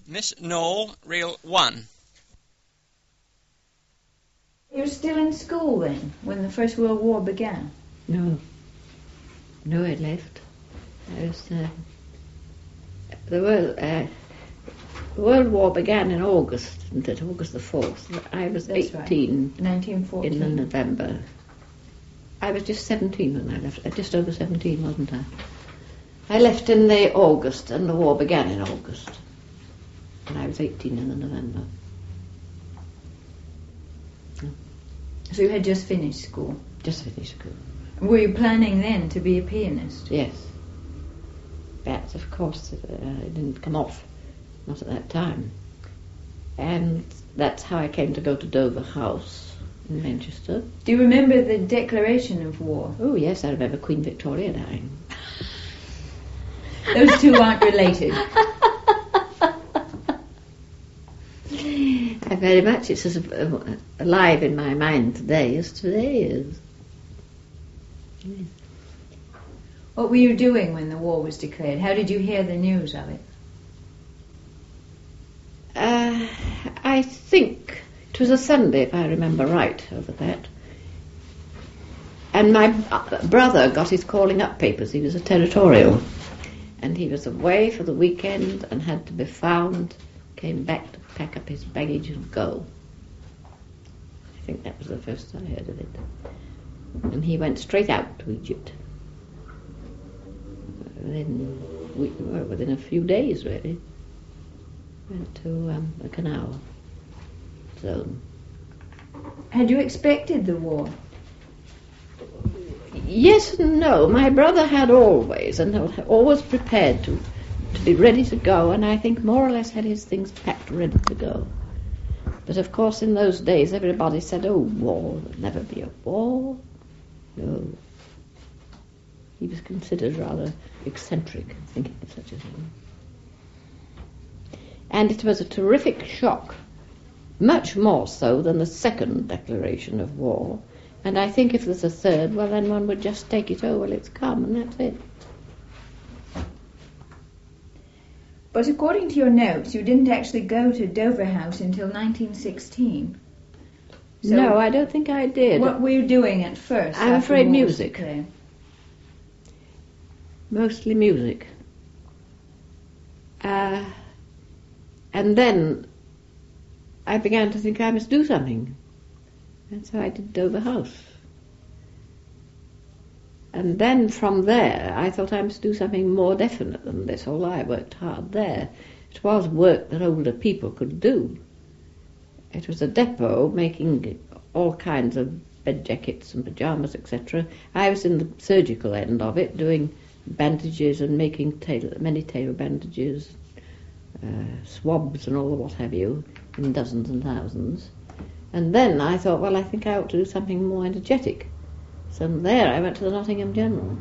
Miss Knoll, reel 1. You were still in school then, when the First World War began? No, I'd left. I was, the World War began in August, didn't it? August the 4th. I was That's 18 right. 1914. in the November. I was just 17 when I left, just over 17, wasn't I? I left in the August, and the war began in August. And I was 18 in the November. So you had just finished school? Just finished school. Were you planning then to be a pianist? Yes. But, of course, it didn't come off. Not at that time. And that's how I came to go to Dover House in Manchester. Do you remember the declaration of war? Oh, yes, I remember Queen Victoria dying. Those two aren't related. Very much. It's as alive in my mind today as today is. Yes. What were you doing when the war was declared? How did you hear the news of it? I think it was a Sunday, if I remember right, over that. And my brother got his calling up papers. He was a territorial. And he was away for the weekend and had to be found, came back to pack up his baggage and go. I think that was the first I heard of it. And he went straight out to Egypt. Within a few days, really. Went to the canal zone. Had you expected the war? Yes and no. My brother had always, and always prepared to be ready to go, and I think more or less had his things packed ready to go. But of course in those days everybody said, oh, war, there'll never be a war. No. He was considered rather eccentric, thinking of such a thing. And it was a terrific shock, much more so than the second declaration of war. And I think if there's a third, well, then one would just take it, oh, well, it's come, and that's it. But according to your notes, you didn't actually go to Dover House until 1916. So no, I don't think I did. What were you doing at first? I'm afraid music. There? Mostly music. And then I began to think I must do something. And so I did Dover House. And then from there I thought I must do something more definite than this, although I worked hard there. It was work that older people could do. It was a depot making all kinds of bed jackets and pyjamas, etc. I was in the surgical end of it, doing bandages and making many tailor bandages, swabs and all the what have you, in dozens and thousands. And then I thought, well, I think I ought to do something more energetic. So from there I went to the Nottingham General.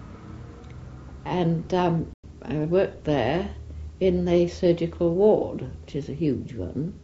And I worked there in the surgical ward, which is a huge one.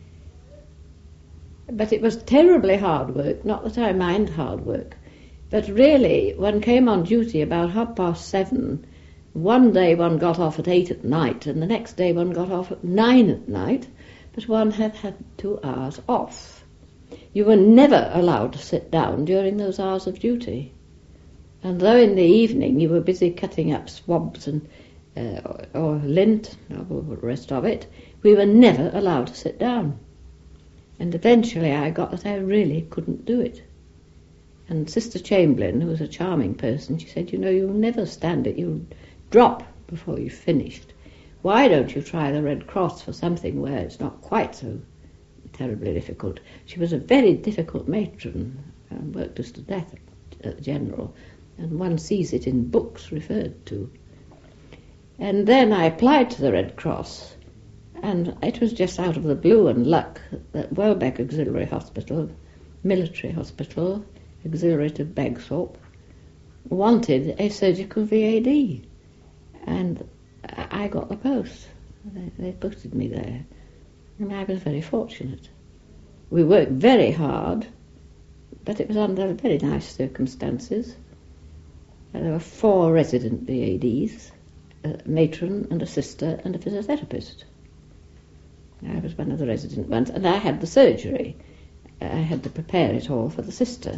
But it was terribly hard work, not that I mind hard work. But really, one came on duty about 7:30. One day one got off at 8 at night, and the next day one got off at 9 at night, but one had 2 hours off. You were never allowed to sit down during those hours of duty. And though in the evening you were busy cutting up swabs and or lint, or the rest of it, we were never allowed to sit down. And eventually I got that I really couldn't do it. And Sister Chamberlain, who was a charming person, she said, you'll never stand it, you'll drop before you've finished. Why don't you try the Red Cross for something where it's not quite so terribly difficult? She was a very difficult matron, and worked us to death at the General, and one sees it in books referred to. And then I applied to the Red Cross, and it was just out of the blue and luck that Welbeck Auxiliary Hospital, military hospital, auxiliary to Bagthorpe, wanted a surgical VAD, and I got the post. They posted me there, and I was very fortunate. We worked very hard, but it was under very nice circumstances. There were 4 resident VADs, a matron and a sister and a physiotherapist. I was one of the resident ones, and I had the surgery. I had to prepare it all for the sister.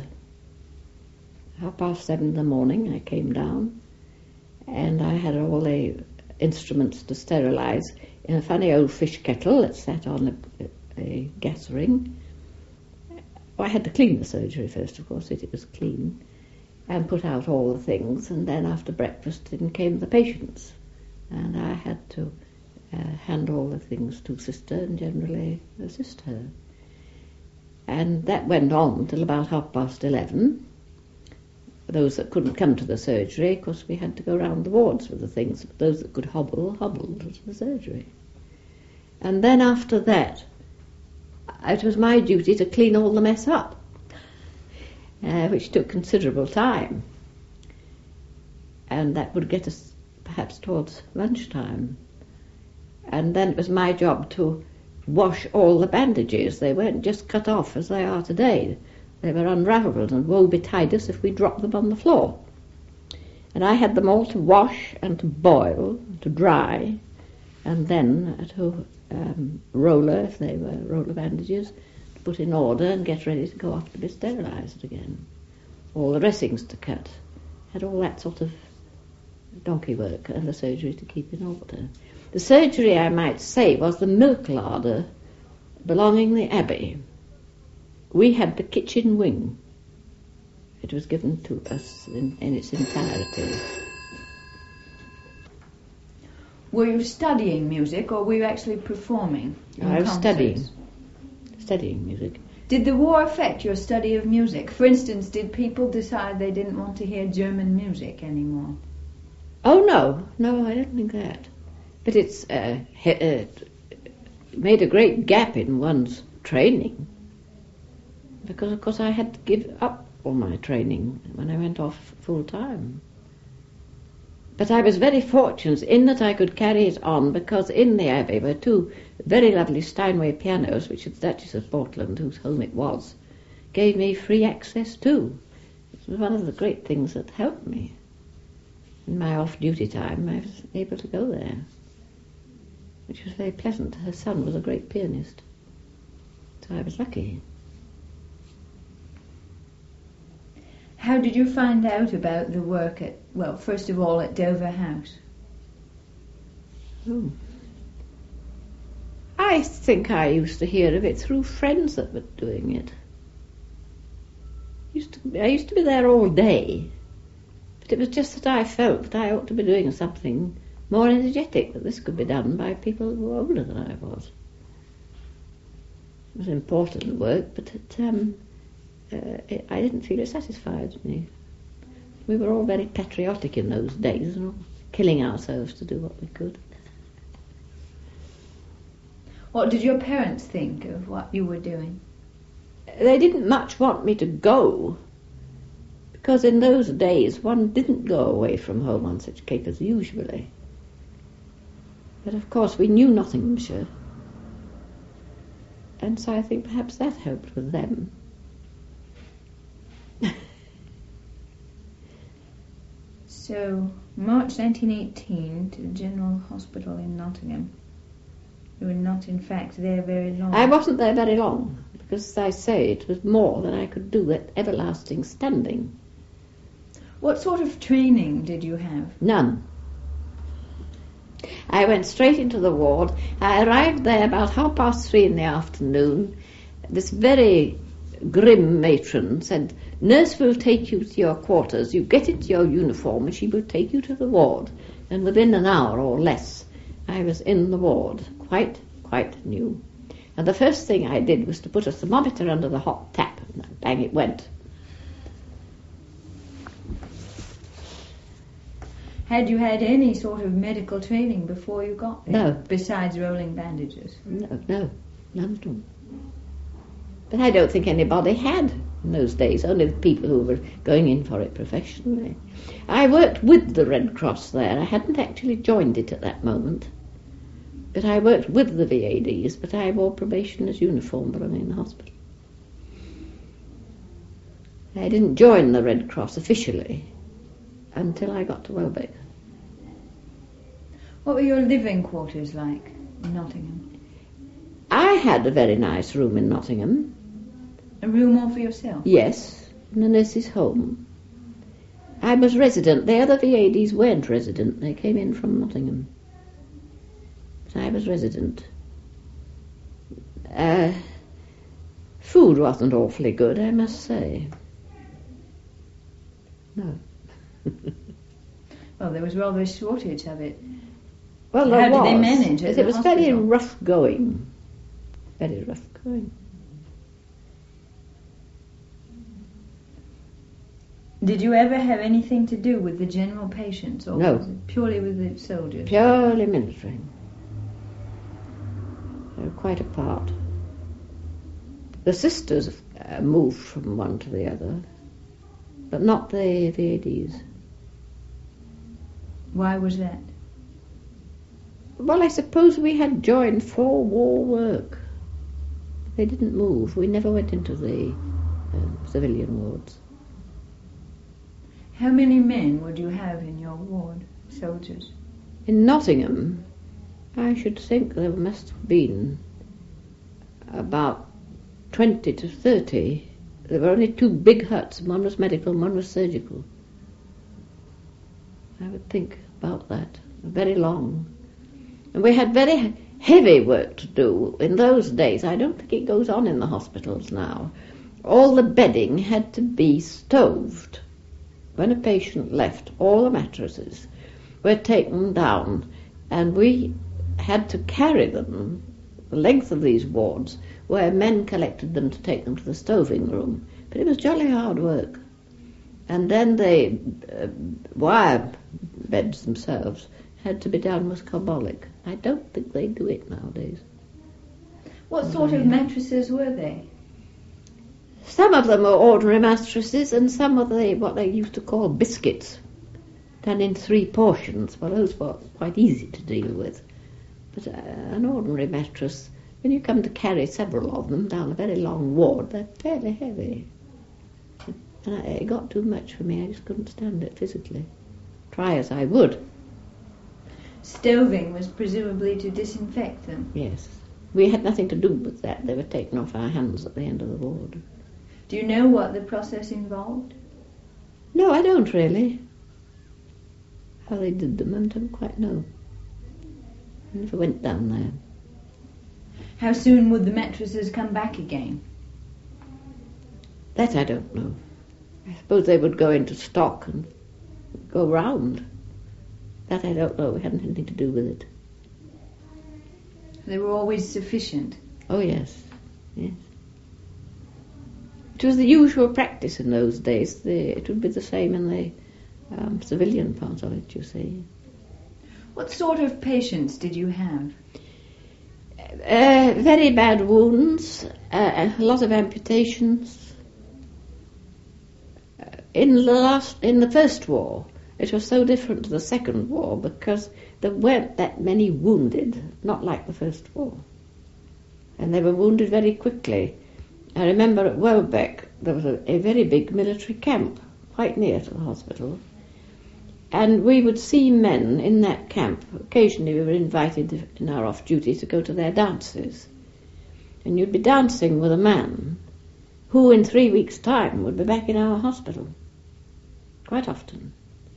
7:30 in the morning I came down, and I had all the instruments to sterilise in a funny old fish kettle that sat on a gas ring. Well, I had to clean the surgery first, of course, it was clean, and put out all the things, and then after breakfast in came the patients, and I had to hand all the things to sister and generally assist her. And that went on till about 11:30. Those that couldn't come to the surgery, of course, we had to go round the wards with the things. But those that could hobbled to the surgery. And then after that, it was my duty to clean all the mess up, which took considerable time. And that would get us perhaps towards lunchtime. And then it was my job to wash all the bandages. They weren't just cut off as they are today. They were unravelled, and woe betide us if we dropped them on the floor. And I had them all to wash and to boil, to dry, and then to roller, if they were roller bandages, to put in order and get ready to go off to be sterilised again. All the dressings to cut. Had all that sort of donkey work, and the surgery to keep in order. The surgery, I might say, was the milk larder belonging to the Abbey. We had the kitchen wing. It was given to us in its entirety. Were you studying music, or were you actually performing? I was studying music. Did the war affect your study of music? For instance, did people decide they didn't want to hear German music anymore? Oh, no, I don't think that. But it's made a great gap in one's training. Because, of course, I had to give up all my training when I went off full time. But I was very fortunate in that I could carry it on, because in the Abbey were two very lovely Steinway pianos, which the Duchess of Portland, whose home it was, gave me free access to. It was one of the great things that helped me. In my off-duty time, I was able to go there, which was very pleasant. Her son was a great pianist, so I was lucky. How did you find out about the work first of all at Dover House? Oh. I think I used to hear of it through friends that were doing it. I used to be there all day, but it was just that I felt that I ought to be doing something more energetic, that this could be done by people who were older than I was. It was important work, but I didn't feel it satisfied me. We were all very patriotic in those days, and all killing ourselves to do what we could. What did your parents think of what you were doing? They didn't much want me to go, because in those days one didn't go away from home on such capers usually. But of course we knew Nottinghamshire, and so I think perhaps that helped with them. So, March 1918 to the General Hospital in Nottingham. You were not, in fact, there very long. I wasn't there very long, because, as I say, it was more than I could do at everlasting standing. What sort of training did you have? None. I went straight into the ward. I arrived there about 3:30 in the afternoon. This very grim matron said, "Nurse will take you to your quarters. You get into your uniform and she will take you to the ward." And within an hour or less, I was in the ward, quite new. And the first thing I did was to put a thermometer under the hot tap, and bang it went. Had you had any sort of medical training before you got there? No. Besides rolling bandages? No, none at all. But I don't think anybody had in those days, only the people who were going in for it professionally. I worked with the Red Cross there. I hadn't actually joined it at that moment. But I worked with the VADs, but I wore probationer's uniform when in the hospital. I didn't join the Red Cross officially until I got to Welbeck. What were your living quarters like in Nottingham? I had a very nice room in Nottingham. A room all for yourself? Yes, in a nurse's home. I was resident. The other VADs weren't resident. They came in from Nottingham. But I was resident. Food wasn't awfully good, I must say. No. Well, there was rather a shortage of it. Well, How did they manage it? It was very rough going. Very rough going. Did you ever have anything to do with the general patients, or No. was it purely with the soldiers? Purely military. They were quite apart. The sisters moved from one to the other, but not the VADs. Why was that? Well, I suppose we had joined for war work. They didn't move. We never went into the civilian wards. How many men would you have in your ward, soldiers? In Nottingham, I should think there must have been about 20 to 30. There were only two big huts. One was medical, one was surgical. I would think about that. Very long. And we had very heavy work to do in those days. I don't think it goes on in the hospitals now. All the bedding had to be stoved. When a patient left, all the mattresses were taken down, and we had to carry them the length of these wards, where men collected them to take them to the stoving room. But it was jolly hard work. And then the wire beds themselves had to be done with carbolic. I don't think they do it nowadays. What sort of mattresses were they? Some of them were ordinary mattresses, and some of what they used to call biscuits, done in 3 portions. Well, those were quite easy to deal with. But an ordinary mattress, when you come to carry several of them down a very long ward, they're fairly heavy. And it got too much for me. I just couldn't stand it physically, try as I would. Stoving was presumably to disinfect them. Yes. We had nothing to do with that. They were taken off our hands at the end of the ward. Do you know what the process involved? No, I don't really. How they did them, I don't quite know. I never went down there. How soon would the mattresses come back again? That I don't know. I suppose they would go into stock and go round. That I don't know. We hadn't anything to do with it. They were always sufficient. Oh, yes. Yes. It was the usual practice in those days. It would be the same in the civilian part of it, you see. What sort of patients did you have? Very bad wounds, a lot of amputations. In the first war, it was so different to the second war because there weren't that many wounded, not like the first war. And they were wounded very quickly. I remember at Welbeck there was a very big military camp quite near to the hospital. And we would see men in that camp. Occasionally we were invited in our off-duty to go to their dances. And you'd be dancing with a man who in 3 weeks' time would be back in our hospital. Quite often.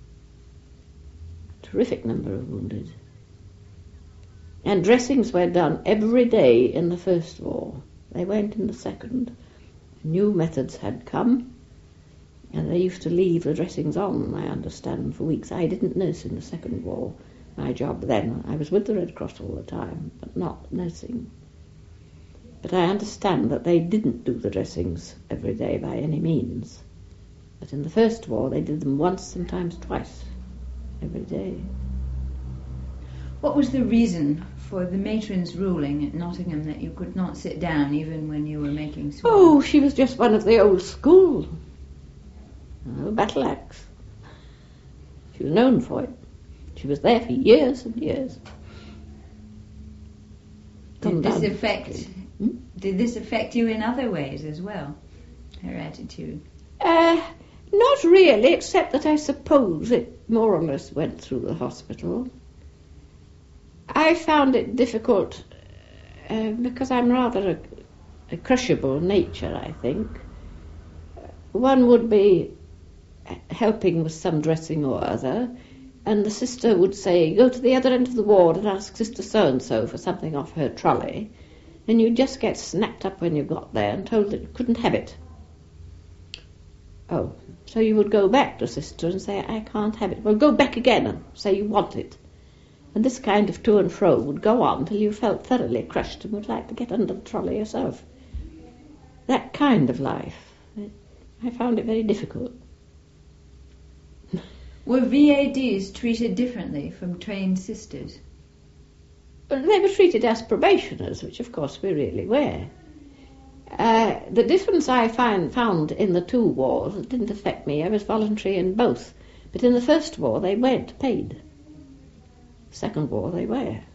Terrific number of wounded. And dressings were done every day in the first war. They weren't in the second. New methods had come, and they used to leave the dressings on, I understand, for weeks. I didn't nurse in the second war. My job then, I was with the Red Cross all the time, but not nursing. But I understand that they didn't do the dressings every day by any means. But in the first war, they did them once, sometimes twice, every day. What was the reason for the matron's ruling at Nottingham that you could not sit down even when you were making swabs? Oh, she was just one of the old school. Oh, battle axe. She was known for it. She was there for years and years. Did this affect you in other ways as well, her attitude? Not really, except that I suppose it more or less went through the hospital. I found it difficult because I'm rather a crushable nature, I think. One would be helping with some dressing or other, and the sister would say, go to the other end of the ward and ask Sister so-and-so for something off her trolley, and you'd just get snapped up when you got there and told that you couldn't have it. Oh, so you would go back to Sister and say, I can't have it. Well, go back again and say you want it. And this kind of to and fro would go on till you felt thoroughly crushed and would like to get under the trolley yourself. That kind of life, I found it very difficult. Were VADs treated differently from trained sisters? Well, they were treated as probationers, which of course we really were. The difference I found in the two wars, it didn't affect me. I was voluntary in both. But in the first war, they weren't paid. Second war, they were.